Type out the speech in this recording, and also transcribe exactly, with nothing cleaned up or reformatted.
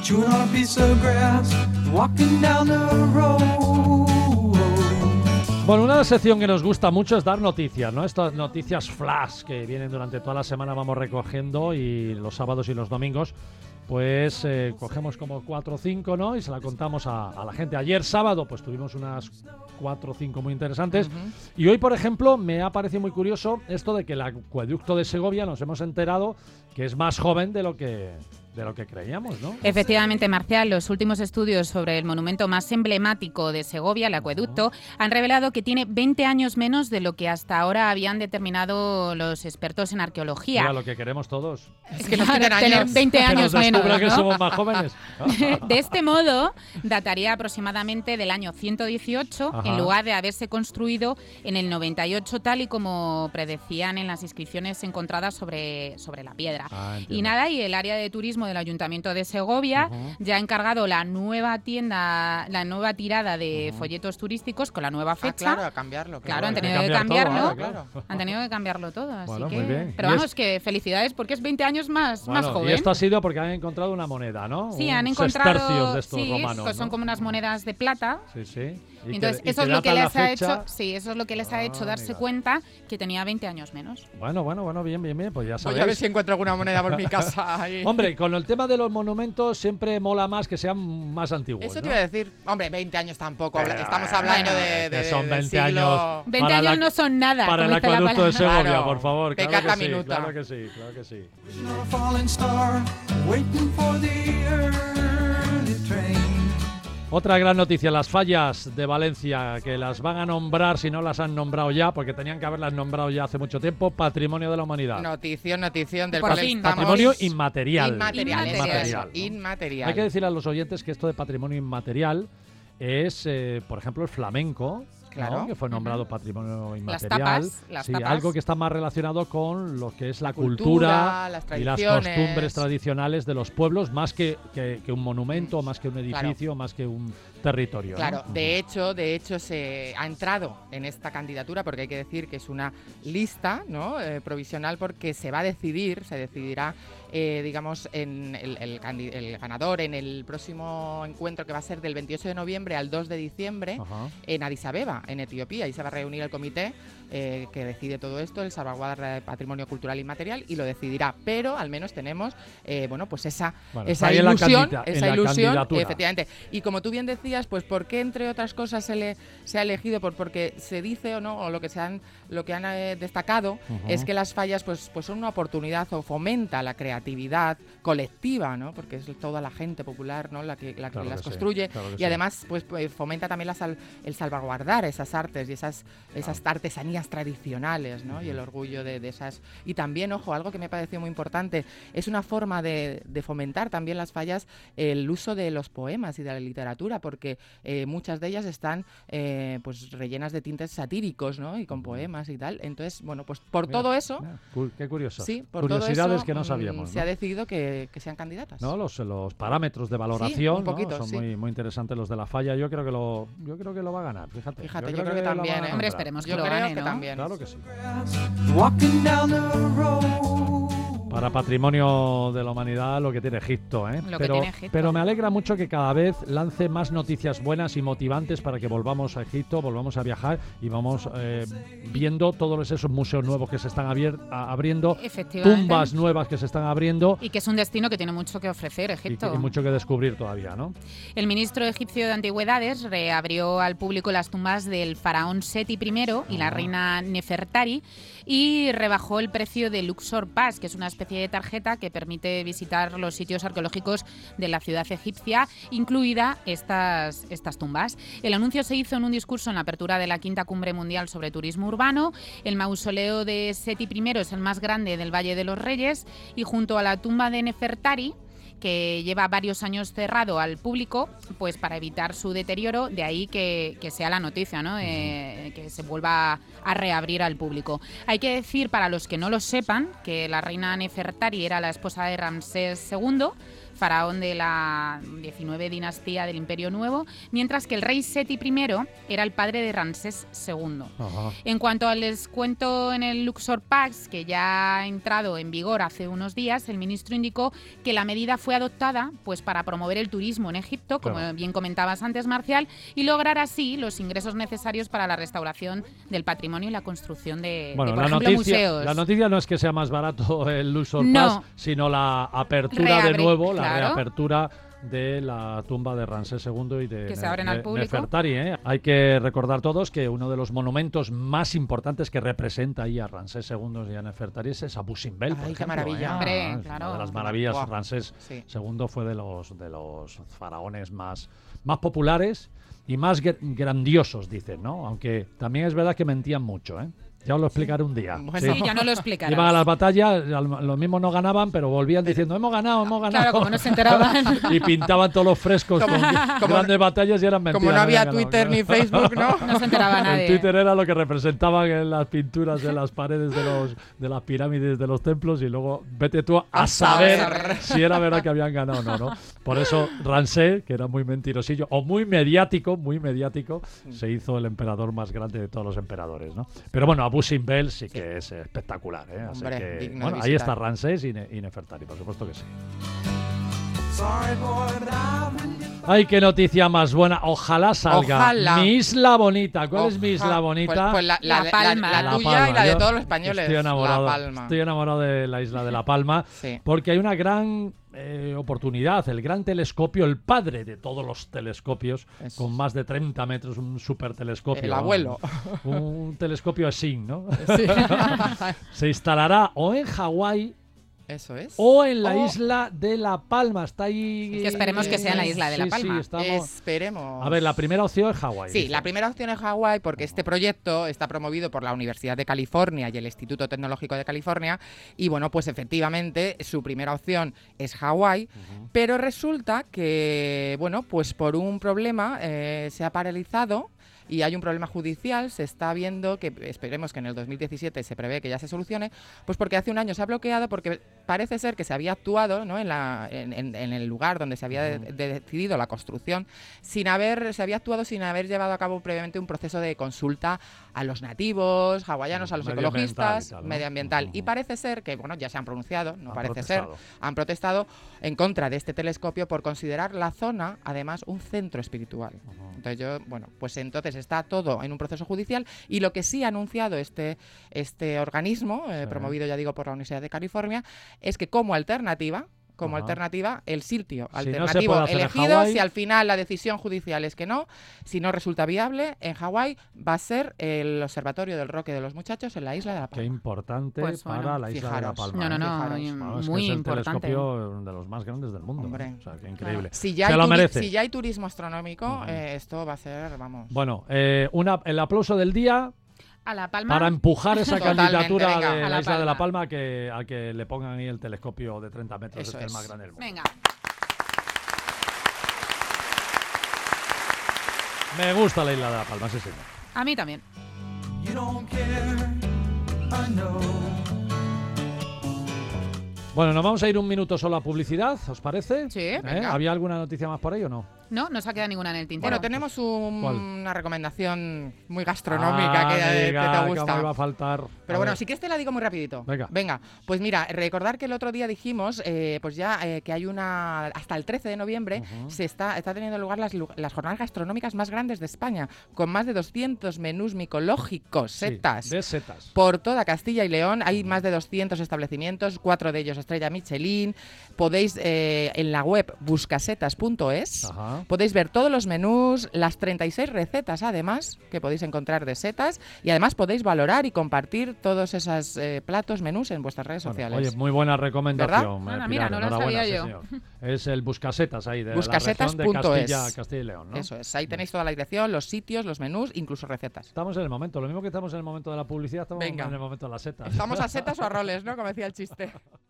chewing on a piece of grass, walking down the road. Bueno, una sección que nos gusta mucho es dar noticias, ¿no? Estas noticias flash que vienen durante toda la semana, vamos recogiendo, y los sábados y los domingos pues eh, cogemos como cuatro o cinco, ¿no? Y se la contamos a, a la gente. Ayer sábado pues tuvimos unas cuatro o cinco muy interesantes. Uh-huh. Y hoy, por ejemplo, me ha parecido muy curioso esto de que el acueducto de Segovia, nos hemos enterado que es más joven de lo que... de lo que creíamos, ¿no? Efectivamente, Marcial, los últimos estudios sobre el monumento más emblemático de Segovia, el acueducto, han revelado que tiene veinte años menos de lo que hasta ahora habían determinado los expertos en arqueología. Mira, lo que queremos todos. Es que nos quiten años. veinte años menos, ¿no? Que somos más jóvenes. De este modo, dataría aproximadamente del año ciento dieciocho, ajá, en lugar de haberse construido en el noventa y ocho, tal y como predecían en las inscripciones encontradas sobre, sobre la piedra. Ah, y nada, y el área de turismo del Ayuntamiento de Segovia uh-huh. ya ha encargado la nueva tienda, la nueva tirada de uh-huh. folletos turísticos con la nueva fecha. Ah, claro, a cambiarlo. Claro, han tenido que que cambiarlo. Todo, claro. Han tenido que cambiarlo todo, así bueno, que... muy bien. Pero vamos, es... que felicidades porque es veinte años más, bueno, más joven. Y esto ha sido porque han encontrado una moneda, ¿no? Sí, Un han encontrado... de estos sí, romanos, pues son ¿no? como unas monedas de plata. Sí, sí. Y entonces que, eso y es lo que les ha fecha... hecho, sí, eso es lo que les ha hecho ah, darse mira. cuenta que tenía veinte años menos. Bueno, bueno, bueno, bien, bien, bien, pues ya sabéis. Voy a ver si encuentro alguna moneda por mi casa. Ahí. Hombre, con el tema de los monumentos siempre mola más que sean más antiguos. Eso ¿no? te iba a decir, hombre, veinte años tampoco. Pero, estamos hablando bueno, de, de, que son veinte del siglo... años. veinte años la, no son nada. Para el acueducto de Segovia, claro, por favor. Claro que, sí, minuta. claro que sí, claro que sí. Otra gran noticia, las fallas de Valencia, que las van a nombrar, si no las han nombrado ya, porque tenían que haberlas nombrado ya hace mucho tiempo, Patrimonio de la Humanidad. Notición, notición del Por cual fin. estamos... Patrimonio inmaterial. Inmaterial, Inmaterial. ¿no? Inmaterial. Hay que decirle a los oyentes que esto de patrimonio inmaterial es, eh, por ejemplo, el flamenco. Claro. ¿no? Que fue nombrado uh-huh. patrimonio inmaterial. Las tapas, las sí, tapas. Algo que está más relacionado con lo que es la cultura, cultura las y las costumbres tradicionales de los pueblos, más que, que, que un monumento, más que un edificio, claro. más que un territorio. Claro, ¿no? de hecho, de hecho se ha entrado en esta candidatura, porque hay que decir que es una lista, ¿no? eh, provisional, porque se va a decidir, se decidirá, eh, digamos, en el, el, el ganador en el próximo encuentro, que va a ser del veintiocho de noviembre al dos de diciembre, ajá, en Addis Abeba, en Etiopía. Ahí se va a reunir el comité eh, que decide todo esto, el salvaguarda de patrimonio cultural inmaterial, y lo decidirá. Pero al menos tenemos, eh, bueno, pues esa, bueno, esa ilusión, candida- esa ilusión, efectivamente. Y como tú bien decías, pues ¿por qué entre otras cosas se le se ha elegido? Por porque se dice o no, o lo que se han lo que han eh, destacado uh-huh. es que las fallas pues pues son una oportunidad, o fomenta la creatividad colectiva, ¿no? Porque es toda la gente popular, ¿no? la que la que claro las que construye, sí, claro que y sí. además pues fomenta también la sal, el salvaguardar esas artes y esas esas claro. artesanías tradicionales, ¿no? Uh-huh. Y el orgullo de, de esas. Y también, ojo, algo que me pareció muy importante, es una forma de, de fomentar también las fallas, el uso de los poemas y de la literatura, porque eh, muchas de ellas están eh, pues rellenas de tintes satíricos, ¿no? Y con poemas y tal. Entonces, bueno, pues por mira, todo eso... Mira, qué curioso. Sí, por curiosidades todo eso, que no sabíamos. Se ¿no? ha decidido que, que sean candidatas. No, los, los parámetros de valoración sí, un poquito, ¿no? son sí. muy, muy interesantes los de la falla. Yo creo que lo, yo creo que lo va a ganar. Fíjate. Fíjate, yo, yo creo, creo que, que también. ¿eh? Hombre, esperemos que yo lo creo gane, que ¿no? también. Claro que sí. Walking down the road. Para patrimonio de la humanidad, lo que tiene Egipto, ¿eh? Lo pero, que tiene Egipto. pero me alegra mucho que cada vez lance más noticias buenas y motivantes para que volvamos a Egipto, volvamos a viajar y vamos eh, viendo todos esos museos nuevos que se están abier- a, abriendo, tumbas nuevas que se están abriendo. Y que es un destino que tiene mucho que ofrecer, Egipto. Y, y mucho que descubrir todavía, ¿no? El ministro egipcio de Antigüedades reabrió al público las tumbas del faraón Seti primero y la reina Nefertari, y rebajó el precio de Luxor Pass, que es una especie de tarjeta que permite visitar los sitios arqueológicos de la ciudad egipcia, incluida estas, estas tumbas. El anuncio se hizo en un discurso en la apertura de la quinta cumbre mundial sobre turismo urbano. El mausoleo de Seti primero es el más grande del Valle de los Reyes, y junto a la tumba de Nefertari, que lleva varios años cerrado al público, pues para evitar su deterioro, de ahí que, que sea la noticia, ¿no? Eh, que se vuelva a reabrir al público. Hay que decir, para los que no lo sepan, que la reina Nefertari era la esposa de Ramsés segundo, faraón de la diecinueve dinastía del Imperio Nuevo, mientras que el rey Seti primero era el padre de Ramsés segundo. Ajá. En cuanto al descuento en el Luxor Pass, que ya ha entrado en vigor hace unos días, el ministro indicó que la medida fue adoptada pues para promover el turismo en Egipto, como Claro. bien comentabas antes, Marcial, y lograr así los ingresos necesarios para la restauración del patrimonio y la construcción de, Bueno, de, por la, ejemplo, noticia, museos. la noticia no es que sea más barato el Luxor No. Pass, sino la apertura de Reabri- nuevo, la claro. reapertura de la tumba de Ramsés segundo y de Que se Ne- abren al Ne- público. Nefertari, ¿eh? Hay que recordar todos que uno de los monumentos más importantes que representa ahí a Ramsés segundo y a Nefertari es Abu Simbel, por Ay, qué ejemplo, maravilla. ¿eh? Hombre, Es claro. Una de las maravillas. Buah. Ramsés Sí. segundo fue de los, de los faraones más, más populares y más gr- grandiosos, dicen, ¿no? Aunque también es verdad que mentían mucho, ¿eh? Ya os lo explicaré un día. Bueno. Sí, ya no lo explicarás. Iban a las batallas, al- lo mismo no ganaban, pero volvían diciendo, hemos ganado, hemos ganado. Claro, como no se enteraban. Y pintaban todos los frescos Como- con como- grandes batallas y eran mentiras. Como no había habían ganado, Twitter claro. ni Facebook, ¿no? No se enteraba nadie. El Twitter era lo que representaban en las pinturas de las paredes de los de las pirámides de los templos y luego vete tú a, A saber, saber. si era verdad que habían ganado o no, ¿no? Por eso Ramsés, que era muy mentirosillo o muy mediático, muy mediático, se hizo el emperador más grande de todos los emperadores, ¿no? Pero bueno, Abu Simbel sí que es espectacular, ¿eh? Así Hombre, que, digno de bueno, ahí visitar. está Ramsés y, Ne- y Nefertari, por supuesto que sí. Sorry, boy, but I've been Ay, qué noticia más buena. Ojalá salga. Ojalá. Mi isla bonita. ¿Cuál es mi isla Oja- bonita? Pues, pues la, la- La Palma. la- la La tuya Palma. y la de Yo todos los españoles. Estoy enamorado, La Palma. estoy enamorado de la isla de La Palma Sí. porque hay una gran eh, oportunidad. El gran telescopio, el padre de todos los telescopios, Eso. con más de treinta metros, un super telescopio. El abuelo. Un, un telescopio Sing, ¿no? Sí. Se instalará o en Hawái Eso es. o en la O- isla de La Palma. Está ahí. Que esperemos que sea en la isla de La Sí, sí, Palma. estamos- Esperemos. A ver, la primera opción es Hawái. Sí, dice. la primera opción es Hawái porque este proyecto está promovido por la Universidad de California y el Instituto Tecnológico de California y bueno, pues efectivamente su primera opción es Hawái, pero resulta que, bueno, pues por un problema eh, se ha paralizado y hay un problema judicial, se está viendo que esperemos que en el dos mil diecisiete se prevé que ya se solucione, pues porque hace un año se ha bloqueado porque parece ser que se había actuado, ¿no?, en, la, en, en- en el lugar donde se había de- de- decidido la construcción, sin haber, se había actuado sin haber llevado a cabo previamente un proceso de consulta a los nativos, hawaianos, a los Medioambiental ecologistas, y tal, ¿no? medioambiental. Ujú. Y parece ser que, bueno, ya se han pronunciado, no Han parece protestado. ser, han protestado en contra de este telescopio por considerar la zona, además, un centro espiritual. Entonces yo, bueno, pues entonces está todo en un proceso judicial y lo que sí ha anunciado este, este organismo, eh, Sí. promovido, ya digo, por la Universidad de California, es que como alternativa, como Ajá. alternativa, el sitio Si no se alternativo puede hacer en elegido, Hawái- si al final la decisión judicial es que no, si no resulta viable, en Hawái va a ser el Observatorio del Roque de los Muchachos en la isla de La Qué Palma. importante Pues para bueno, la isla de La fijaros. Palma. No, no, ¿eh? no, Fijaros. y Vamos, que muy es el importante. telescopio de los más grandes del mundo. Hombre. ¿eh? O sea, qué increíble. Si ya, Se hay lo turi- merece. si ya hay turismo astronómico, Ujú. eh, esto va a ser, vamos... Bueno, eh, una, el aplauso del día A La Palma. para empujar esa Totalmente, candidatura venga. de A la, La isla de La Palma. Palma a que, a que le pongan ahí el telescopio de treinta metros, Eso este es el es. más grande del mundo. Venga. Me gusta la isla de La Palma, sí, señor. A mí también. You don't care, I know. Bueno, nos vamos a ir un minuto solo a publicidad, ¿os parece? Sí. ¿Eh? Venga. ¿Había alguna noticia más por ahí o no? No, no se ha quedado ninguna en el tintero. Bueno, tenemos un- ¿Cuál? una recomendación muy gastronómica Ah, que, eh, amiga, que te ¿cómo gusta. iba a faltar? Pero A bueno, ver. si quieres te la digo muy rapidito. Venga. pues mira, recordar que el otro día dijimos, eh, pues ya eh, que hay una, hasta el trece de noviembre, Ujú. se está, está teniendo lugar las, lu- las jornadas gastronómicas más grandes de España, con más de doscientos menús micológicos, Sí, setas. de setas. Por toda Castilla y León hay más de doscientos establecimientos, cuatro de ellos estrella Michelin. Podéis eh, en la web buscasetas punto es Ajá. podéis ver todos los menús, las treinta y seis recetas además que podéis encontrar de setas y además podéis valorar y compartir todos esos eh, platos, menús en vuestras redes Bueno, sociales. oye, muy buena recomendación. ¿Verdad? eh, Ah, mira, Pilar, no lo enhorabuena, sabía sí, yo. señor. Es el Buscasetas ahí, de Buscasetas la región punto de es. Castilla, Castilla y León, ¿no? Eso es, ahí tenéis toda la dirección, los sitios, los menús, incluso recetas. Estamos en el momento, lo mismo que estamos en el momento de la publicidad, estamos Venga. en el momento de las setas. Estamos a setas o a roles, ¿no? Como decía el chiste.